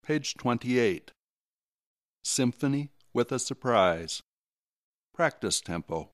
Page 28. Symphony with a Surprise. Practice tempo.